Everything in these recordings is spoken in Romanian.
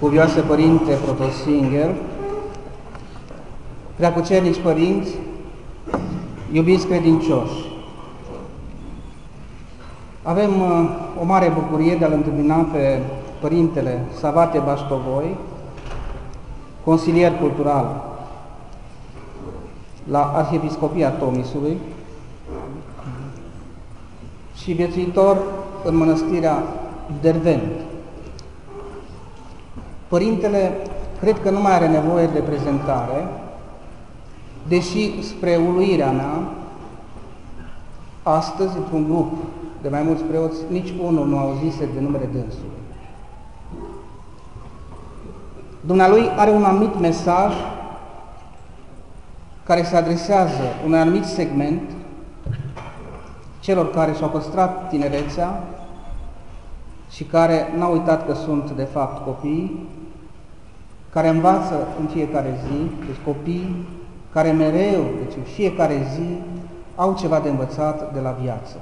Cuvioase Părinte Protosfinger, preacucernici părinți, iubiți credincioși, avem o mare bucurie de a-L întâmpina pe Părintele Savate Baștovoi, consilier cultural la Arhiepiscopia Tomisului și viețuitor în mănăstirea Dervent. Părintele cred că nu mai are nevoie de prezentare, deși spre uluirea mea, astăzi, într-un grup de mai mulți preoți, nici unul nu auzise de numele dânsului. Dumnealui are un anumit mesaj care se adresează unui anumit segment celor care și-au păstrat tinerețea și care n-au uitat că sunt, de fapt, copii, care învață în fiecare zi, deci copii care mereu, deci în fiecare zi, au ceva de învățat de la viață.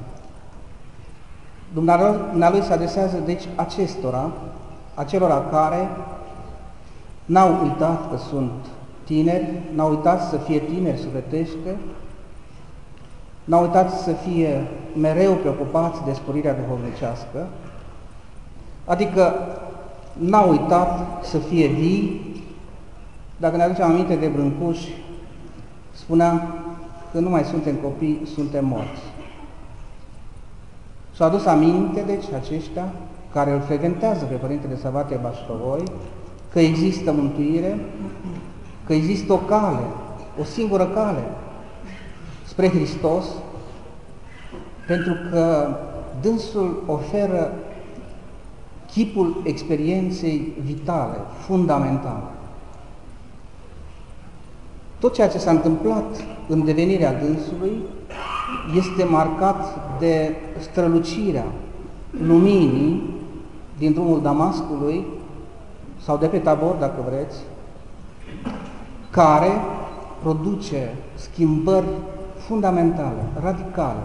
Dumnealui se adresează, deci, acestora, acelora care n-au uitat că sunt tineri, n-au uitat să fie tineri sufletește, n-au uitat să fie mereu preocupați de sporirea duhovnicească, adică n-au uitat să fie vii. Dacă ne aducem aminte de Brâncuș, spunea că nu mai suntem copii, suntem morți. Și-au adus aminte, deci, aceștia care îl frecventează pe Părintele Savate Baștovoi, că există mântuire, că există o cale, o singură cale spre Hristos, pentru că dânsul oferă chipul experienței vitale, fundamentale. Tot ceea ce s-a întâmplat în devenirea dânsului este marcat de strălucirea luminii din drumul Damascului sau de pe Tabor, dacă vreți, care produce schimbări fundamentale, radicale.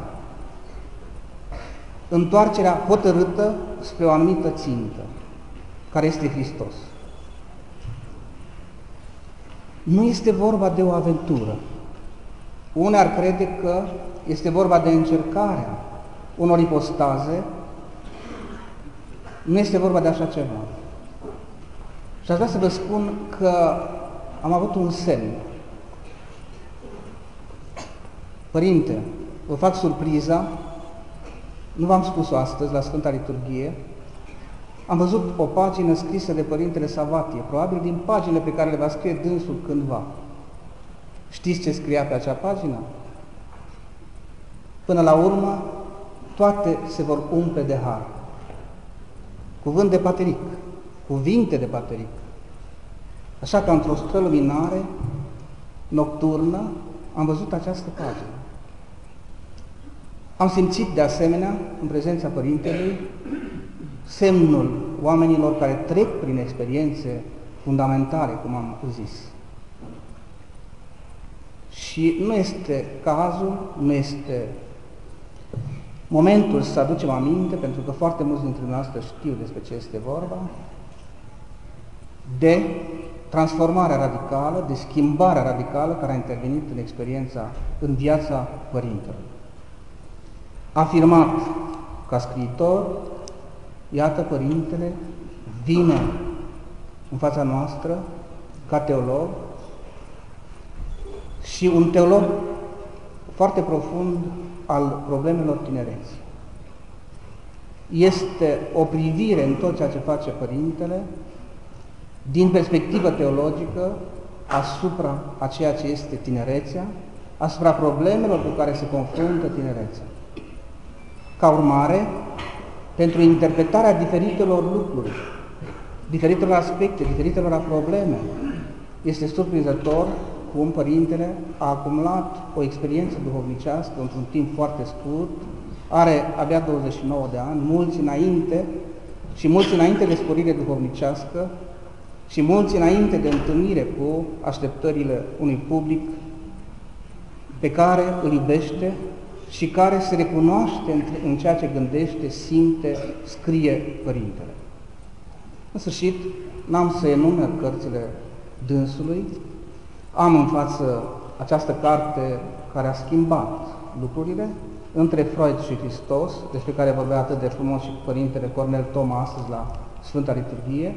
Întoarcerea hotărâtă spre o anumită țintă, care este Hristos. Nu este vorba de o aventură. Unii ar crede că este vorba de încercarea unor ipostaze. Nu este vorba de așa ceva. Și aș vrea să vă spun că am avut un semn. Părinte, vă fac surpriza, nu v-am spus-o astăzi la Sfânta Liturghie, am văzut o pagină scrisă de Părintele Savatie, probabil din paginile pe care le va scrie dânsul cândva. Știți ce scria pe acea pagină? Până la urmă, toate se vor umple de har. Cuvânt de pateric, cuvinte de pateric. Așa că într-o străluminare nocturnă am văzut această pagină. Am simțit de asemenea, în prezența Părintelui, semnul oamenilor care trec prin experiențe fundamentale, cum am zis. Și nu este cazul, nu este momentul să aducem aminte, pentru că foarte mulți dintre noastre știu despre ce este vorba, de transformarea radicală, de schimbarea radicală care a intervenit în experiența, în viața Părintelui. Afirmat ca scriitor, iată, Părintele vine în fața noastră ca teolog și un teolog foarte profund al problemelor tinereții. Este o privire în tot ceea ce face Părintele din perspectivă teologică asupra a ceea ce este tinerețea, asupra problemelor cu care se confruntă tinerețea. Ca urmare, pentru interpretarea diferitelor lucruri, diferitelor aspecte, diferitelor probleme, este surprinzător cum Părintele a acumulat o experiență duhovnicească într-un timp foarte scurt, are abia 29 de ani, mulți înainte și mulți înainte de sporire duhovnicească și mulți înainte de întâlnire cu așteptările unui public pe care îl iubește și care se recunoaște în ceea ce gândește, simte, scrie Părintele. În sfârșit, n-am să enumer cărțile dânsului, am în față această carte care a schimbat lucrurile între Freud și Hristos, despre care vorbea atât de frumos și Părintele Cornel Toma astăzi la Sfânta Liturghie,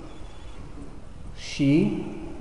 și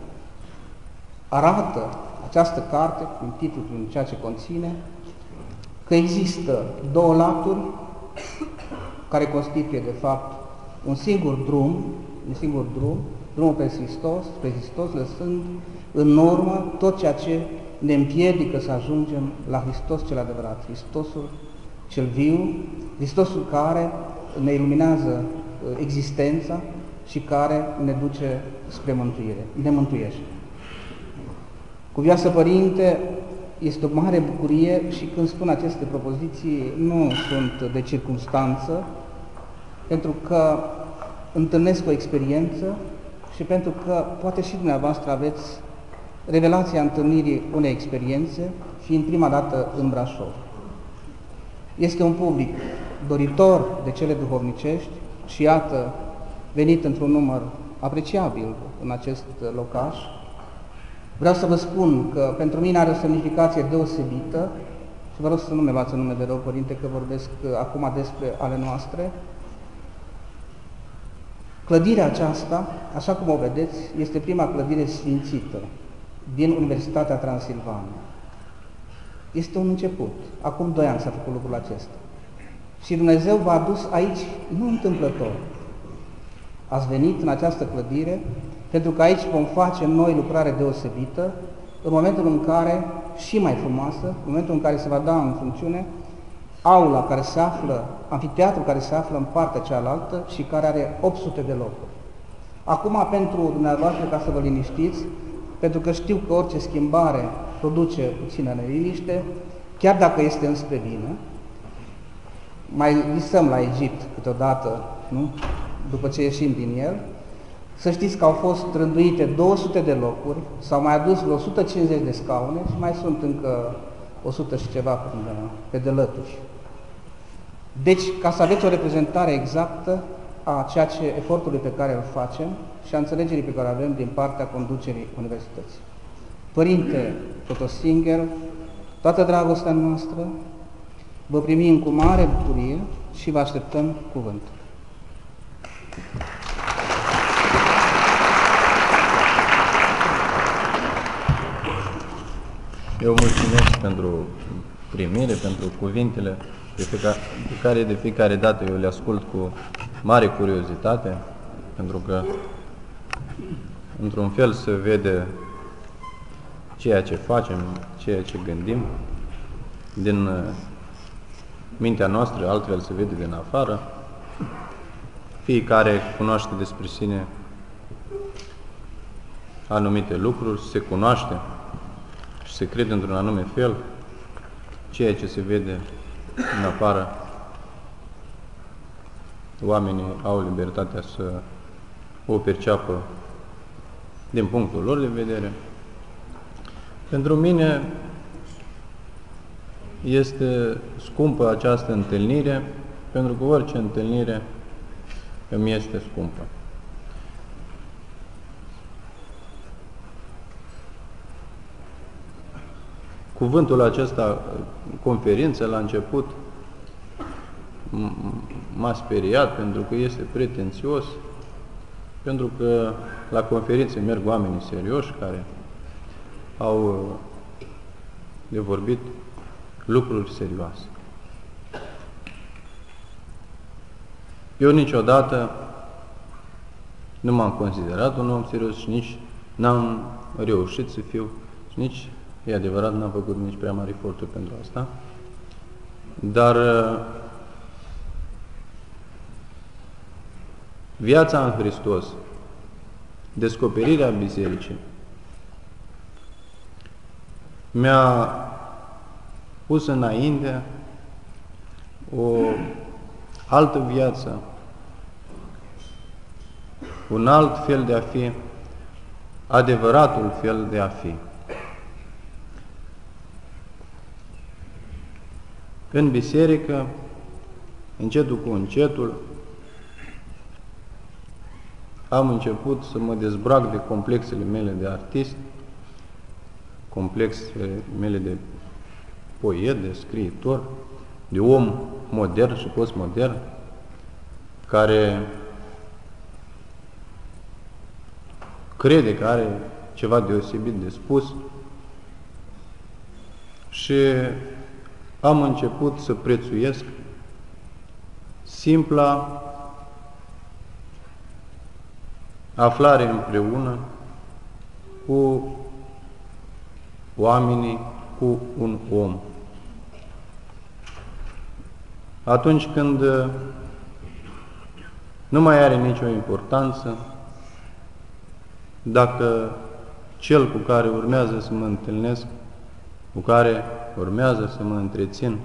arată această carte, prin titlul, prin ceea ce conține, că există două laturi care constituie, de fapt, un singur drum, drumul pe Hristos, lăsând în urmă tot ceea ce ne împiedică să ajungem la Hristos cel adevărat, Hristosul cel viu, Hristosul care ne iluminează existența și care ne duce spre mântuire, ne mântuiește. Cuvioasă Părinte, este o mare bucurie și când spun aceste propoziții nu sunt de circumstanță, pentru că întâlnesc o experiență și pentru că poate și dumneavoastră aveți revelația întâlnirii unei experiențe, fiind prima dată în Brașov. Este un public doritor de cele duhovnicești și iată, venit într-un număr apreciabil în acest locaș. Vreau să vă spun că pentru mine are o semnificație deosebită și vă rog să nu mi luați nume de rău, Părinte, că vorbesc acum despre ale noastre. Clădirea aceasta, așa cum o vedeți, este prima clădire sfințită din Universitatea Transilvania. Este un început. Acum 2 ani s-a făcut lucrul acesta. Și Dumnezeu v-a adus aici, nu întâmplător. Ați venit în această clădire pentru că aici vom face noi lucrare deosebită, în momentul în care, și mai frumoasă, în momentul în care se va da în funcțiune aula care se află, amfiteatrul care se află în partea cealaltă și care are 800 de locuri. Acum, pentru dumneavoastră, ca să vă liniștiți, pentru că știu că orice schimbare produce puțină neliniște, chiar dacă este înspre bine, mai visăm la Egipt câteodată, nu? După ce ieșim din el, să știți că au fost rânduite 200 de locuri, s-au mai adus vreo 150 de scaune și mai sunt încă 100 și ceva pe delături. Deci, ca să aveți o reprezentare exactă a ceea ce efortului pe care îl facem și a înțelegerii pe care o avem din partea conducerii Universității. Părinte Totosinger, toată dragostea noastră, vă primim cu mare bucurie și vă așteptăm cuvântul. Eu mulțumesc pentru primire, pentru cuvintele pe care de fiecare dată eu le ascult cu mare curiozitate, pentru că într-un fel se vede ceea ce facem, ceea ce gândim din mintea noastră, altfel se vede din afară. Fiecare cunoaște despre sine anumite lucruri, se cunoaște și se crede într-un anume fel, ceea ce se vede în afară. Oamenii au libertatea să o perceapă din punctul lor de vedere. Pentru mine este scumpă această întâlnire, pentru că orice întâlnire îmi este scumpă. Cuvântul acesta, conferință, la început, m-a speriat pentru că este pretențios, pentru că la conferințe merg oamenii serioși care au de vorbit lucruri serioase. Eu niciodată nu m-am considerat un om serios și nici n-am reușit să fiu, și nici, e adevărat, n-am făcut nici prea mari eforturi pentru asta, dar viața în Hristos, descoperirea Bisericii, mi-a pus înainte o altă viață, un alt fel de a fi, adevăratul fel de a fi. În biserică, încetul cu încetul, am început să mă dezbrac de complexele mele de artist, complexele mele de poet, de scriitor, de om modern și postmodern, care crede că are ceva deosebit de spus, și am început să prețuiesc simpla aflare împreună cu oamenii, cu un om. Atunci când nu mai are nicio importanță dacă cel cu care urmează să mă întâlnesc, cu care urmează să mă întrețin,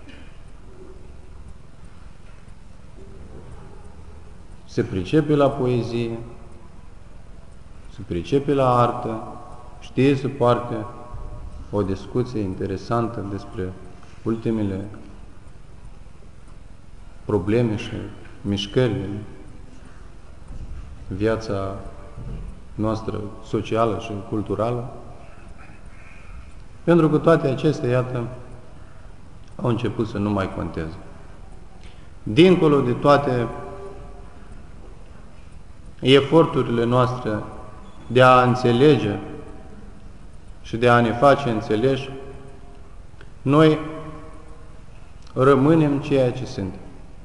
se pricepe la poezie, se pricepe la artă, știe să poarte o discuție interesantă despre ultimele probleme și mișcări din viața noastră socială și culturală, pentru că toate acestea, iată, au început să nu mai conteze. Dincolo de toate eforturile noastre de a înțelege și de a ne face înțeleși, noi rămânem ceea ce suntem.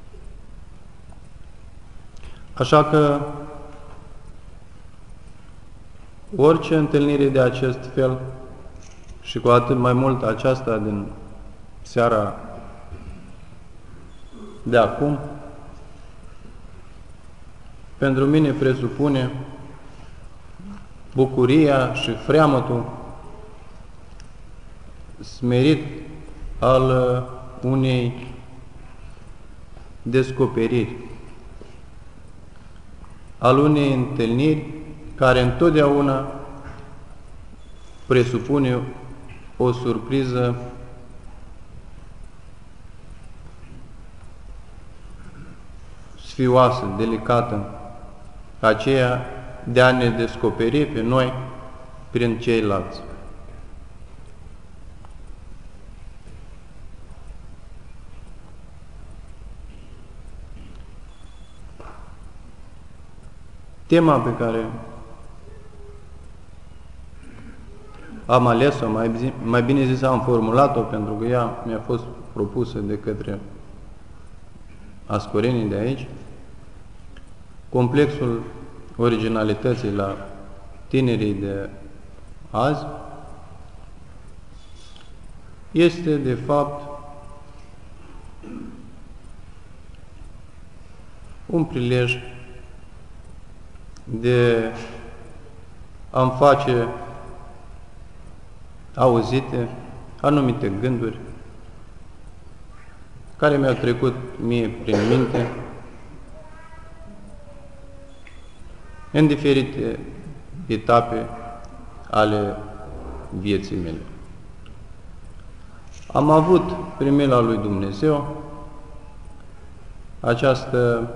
Așa că orice întâlnire de acest fel, și cu atât mai mult aceasta din seara de acum, pentru mine presupune bucuria și freamătul smerit al unei descoperiri, al unei întâlniri care întotdeauna presupune o surpriză sfioasă, delicată, aceea de a ne descoperi pe noi prin ceilalți. Tema pe care am ales-o, mai bine zis am formulat-o, pentru că ea mi-a fost propusă de către ascorenii de aici, complexul originalității la tinerii de azi, este de fapt un prilej de a-mi face auzite anumite gânduri care mi-au trecut mie prin minte în diferite etape ale vieții mele. Am avut prin mila lui Dumnezeu această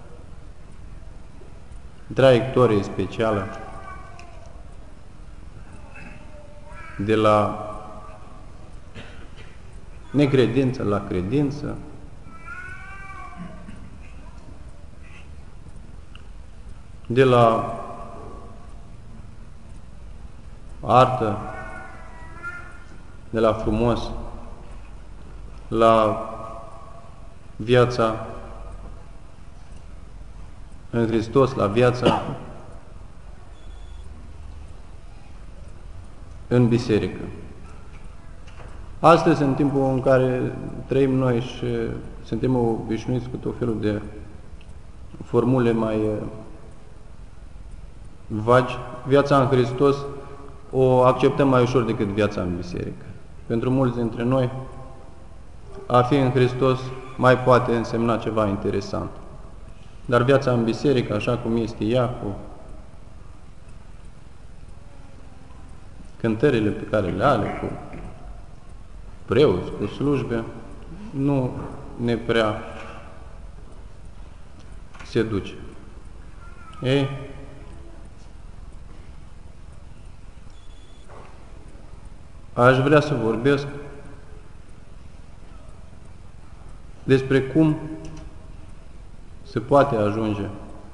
traiectorie specială de la necredință la credință, de la artă, de la frumos, la viața în Hristos, la viața în biserică. Astăzi, în timpul în care trăim noi și suntem obișnuiți cu tot felul de formule mai vagi, viața în Hristos o acceptăm mai ușor decât viața în biserică. Pentru mulți dintre noi, a fi în Hristos mai poate însemna ceva interesant. Dar viața în biserică, așa cum este ea, cu cântările pe care le are, cu preoți, cu slujbe, nu ne prea se duce. Ei, aș vrea să vorbesc despre cum se poate ajunge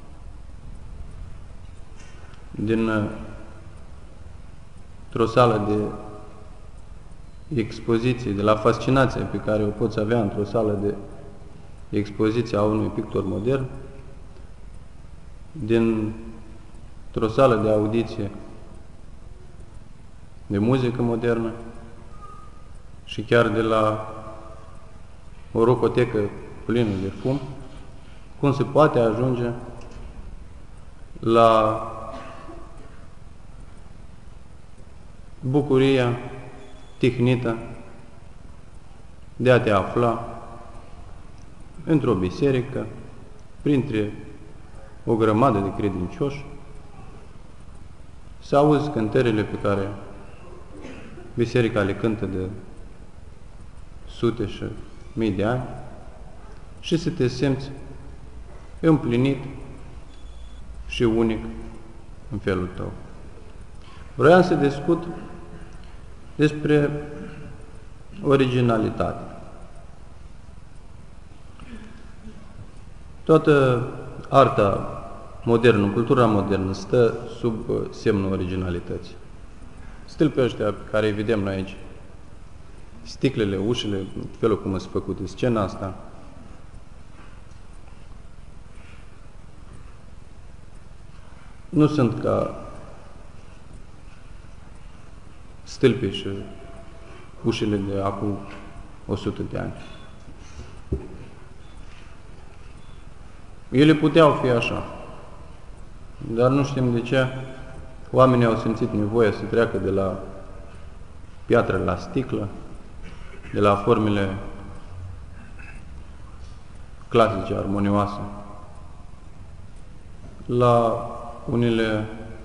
dintr-o sală de expoziție, de la fascinația pe care o poți avea într-o sală de expoziție a unui pictor modern, dintr-o sală de audiție de muzică modernă și chiar de la o rocotecă plină de fum, cum se poate ajunge la bucuria tihnită de a te afla într-o biserică, printre o grămadă de credincioși, să auzi cântările pe care biserica le cântă de sute și mii de ani și să te simți împlinit și unic în felul tău. Vroiam să discut despre originalitate. Toată arta modernă, cultura modernă, stă sub semnul originalității. Stilpii ăștia pe care îi vedem noi aici, sticlele, ușile, felul cum sunt făcute, scena asta, nu sunt ca stâlpii și ușile de acum 100 de ani. Ele puteau fi așa, dar nu știm de ce oamenii au simțit nevoia să treacă de la piatră la sticlă, de la formele clasice, armonioase, la unele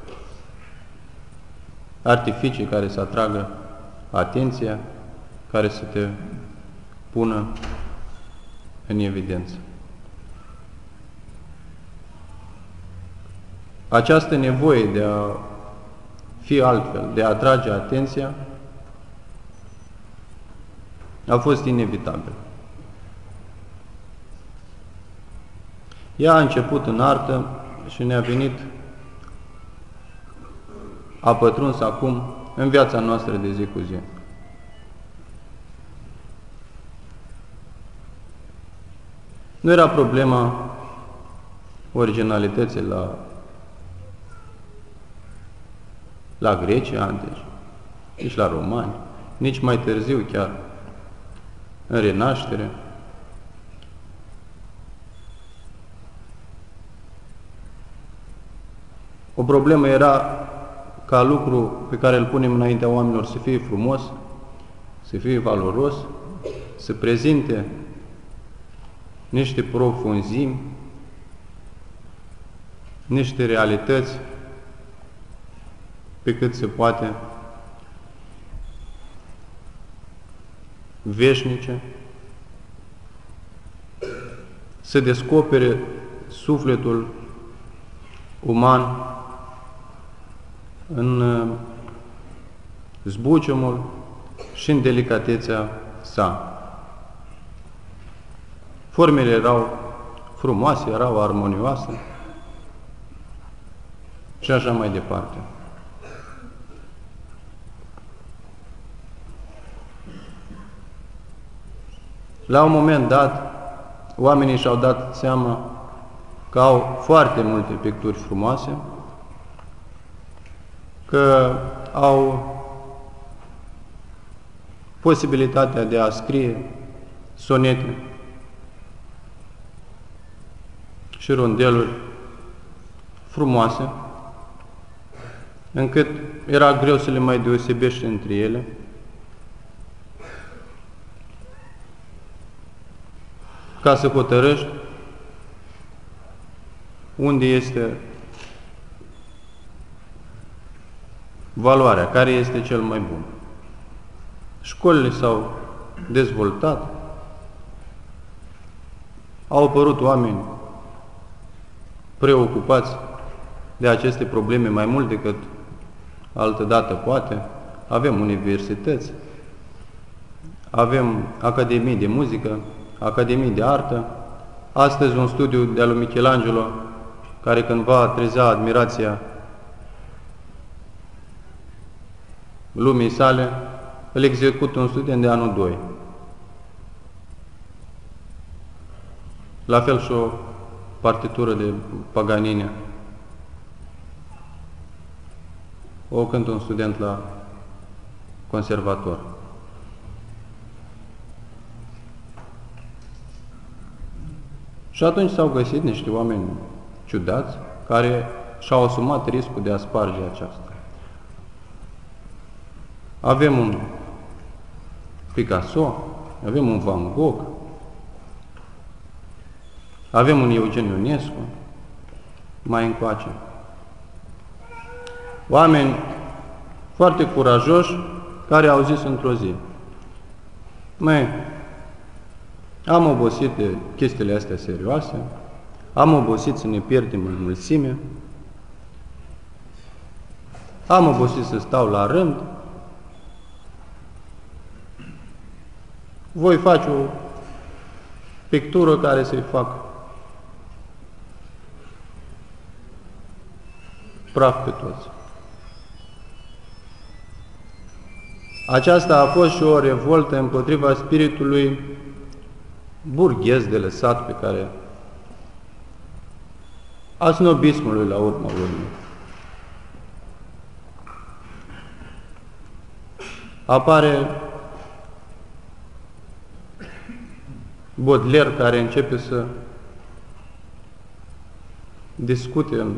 artificii care să atragă atenția, care să te pună în evidență. Această nevoie de a fi altfel, de a atrage atenția, a fost inevitabil. Ea a început în artă și ne-a venit, a pătruns acum în viața noastră de zi cu zi. Nu era problema originalității la grecii antici, nici la romani, nici mai târziu chiar în Renaștere. O problemă era ca lucru pe care îl punem înaintea oamenilor să fie frumos, să fie valoros, să prezinte niște profunzimi, niște realități pe cât se poate veșnice, să descopere sufletul uman în zbuciumul și în delicatețea sa. Formele erau frumoase, erau armonioase și așa mai departe. La un moment dat, oamenii și-au dat seama că au foarte multe picturi frumoase, că au posibilitatea de a scrie sonete și rondeluri frumoase, încât era greu să le mai deosebești între ele. Ca să hotărăști unde este valoarea, care este cel mai bun. Școlile s-au dezvoltat, au apărut oameni preocupați de aceste probleme mai mult decât altădată poate, avem universități, avem academii de muzică, academii de artă. Astăzi un studiu de-al lui Michelangelo, care cândva trezea admirația lumii sale, îl execută un student de anul 2. La fel și o partitură de Paganini. O cântă un student la conservator. Și atunci s-au găsit niște oameni ciudați care și-au asumat riscul de a sparge aceasta. Avem un Picasso, avem un Van Gogh, avem un Eugen Ionescu, mai încoace. Oameni foarte curajoși care au zis într-o zi: măi, am obosit de chestiile astea serioase, am obosit să ne pierdem în mulțime, am obosit să stau la rând, voi face o pictură care să-i fac praf pe toți. Aceasta a fost și o revoltă împotriva spiritului burghez de lăsat pe care a snobismului la urma urmei. Apare Baudelaire, care începe să discute în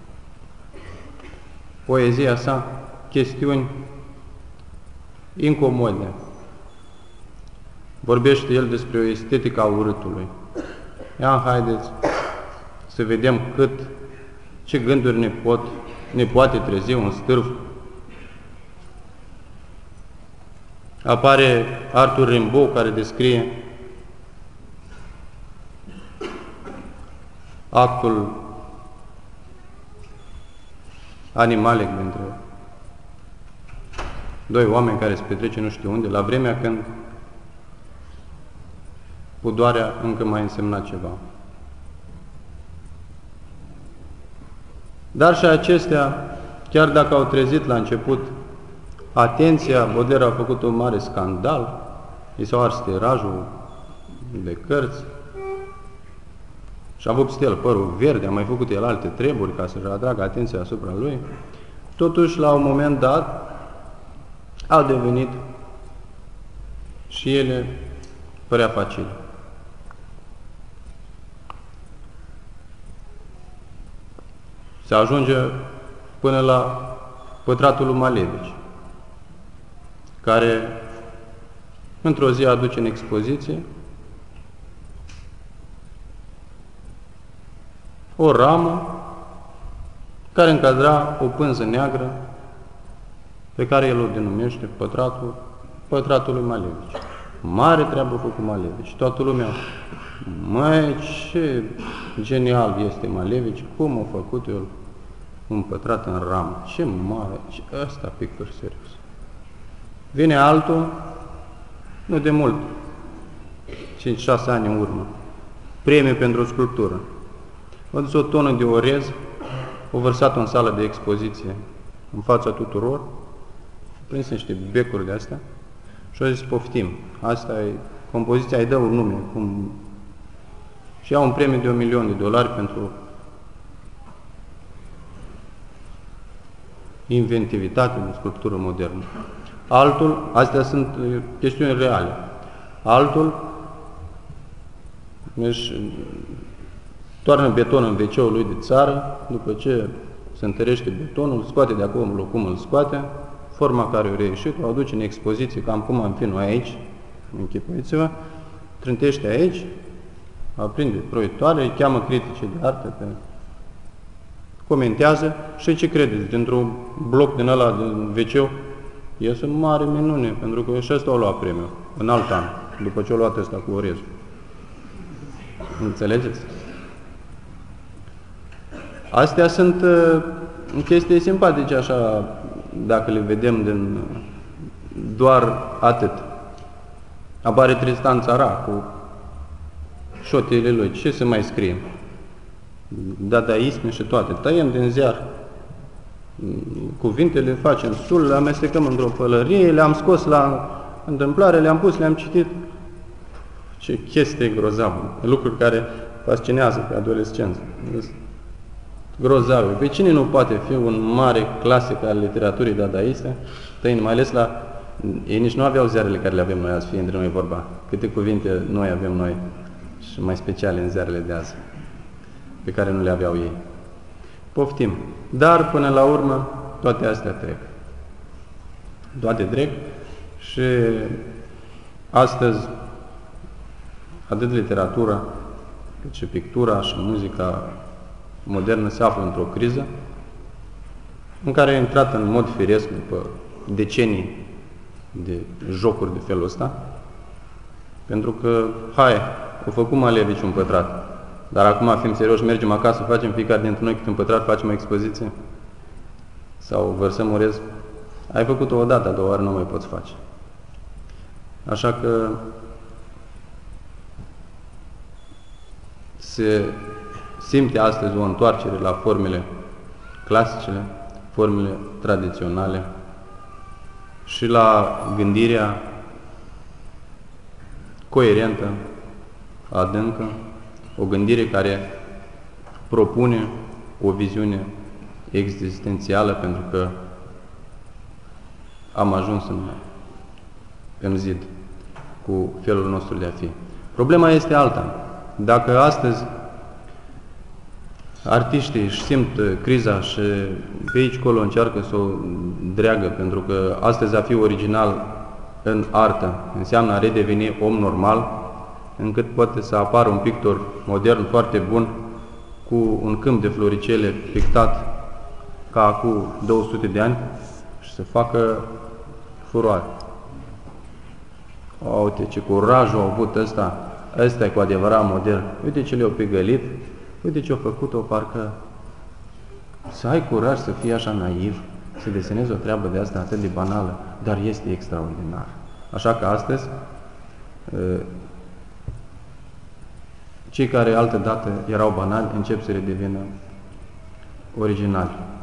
poezia sa chestiuni incomode. Vorbește el despre o estetică a urâtului. Ia, haideți să vedem ce gânduri ne poate trezi un stârv. Apare Arthur Rimbaud, care descrie actul animalic dintre doi oameni care se petrece nu știu unde, la vremea când pudoarea încă mai însemna ceva. Dar și acestea, chiar dacă au trezit la început atenția, Baudelaire a făcut un mare scandal, i s-au ars tirajul de cărți și a vopsit el părul verde, a mai făcut el alte treburi ca să-și atragă atenția asupra lui. Totuși, la un moment dat, au devenit și ele prea facile. Se ajunge până la Pătratul lui Malevici, care într-o zi aduce în expoziție o ramă care încadra o pânză neagră pe care el o denumește Pătratul lui Malevici. Mare treabă făcut Malevici. Toată lumea: măi, ce genial este Malevici, cum a făcut el un pătrat în ramă, ce mare, ăsta pictur serios. Vine altul, nu de mult, 5-6 ani în urmă, premiu pentru sculptură. A dus o tonă de orez, o vărsat-o în sală de expoziție, în fața tuturor, a prins niște becuri de astea și a zis: poftim, asta e, compoziția îi dă un nume, și ia un premiu de $1.000.000 pentru inventivitate de sculptură modernă. Altul, astea sunt chestiuni reale, altul își toarnă beton în WC-ul lui de țară, după ce se întărește betonul, îl scoate de acolo cum îl scoate, forma care o reieșit, o aduce în expoziție, cam cum am fi noi aici, închipuiți-vă, trântește aici, aprinde proiectoare, îi cheamă critice de artă, comentează și ce credeți? Dintr-un bloc din ăla de WC iese mare minune, pentru că și ăsta a luat premiul în alt an, după ce a luat ăsta cu orezul. Înțelegeți? Astea sunt chestii simpatice, așa, dacă le vedem din doar atât. Apare Tristan Țara cu șotiile lui. Ce se mai scrie? Dadaisme și toate. Tăiem din ziar cuvintele, facem sul, le amestecăm într-o pălărie, le-am scos la întâmplare, le-am pus, le-am citit. Ce chestie grozavă. Lucruri care fascinează pe adolescență. Grozave. Pe cine nu poate fi un mare clasic al literaturii dadaiste, tăind, mai ales la... Ei nici nu aveau ziarele care le avem noi azi, fie între noi vorba. Câte cuvinte noi avem noi și mai speciale în ziarele de azi, pe care nu le aveau ei. Poftim. Dar, până la urmă, toate astea trec. Toate trec și astăzi atât literatura, cât și pictura și muzica modernă se află într-o criză în care a intrat în mod firesc după decenii de jocuri de felul ăsta, pentru că, au făcut Malevici un pătrat, dar acum, fim serioși, mergem acasă, facem fiecare dintre noi câte un pătrat, facem o expoziție sau vărsăm orez. Ai făcut-o o dată, a doua oară nu mai poți face. Așa că se simte astăzi o întoarcere la formele clasicele, formele tradiționale și la gândirea coerentă, adâncă, o gândire care propune o viziune existențială, pentru că am ajuns în zid cu felul nostru de a fi. Problema este alta. Dacă astăzi artiștii își simt criza și pe aici colo încearcă să o dreagă, pentru că astăzi a fi original în artă înseamnă a redeveni om normal, încât poate să apară un pictor modern foarte bun cu un câmp de floricele pictat ca acum 200 de ani și să facă furoare. Uite ce curaj au avut ăsta, ăsta e cu adevărat modern. Uite ce le-au pregălit, uite ce au făcut-o, parcă să ai curaj să fii așa naiv, să desenezi o treabă de asta atât de banală, dar este extraordinar. Așa că astăzi, cei care altădată erau banali încep să redevină originali.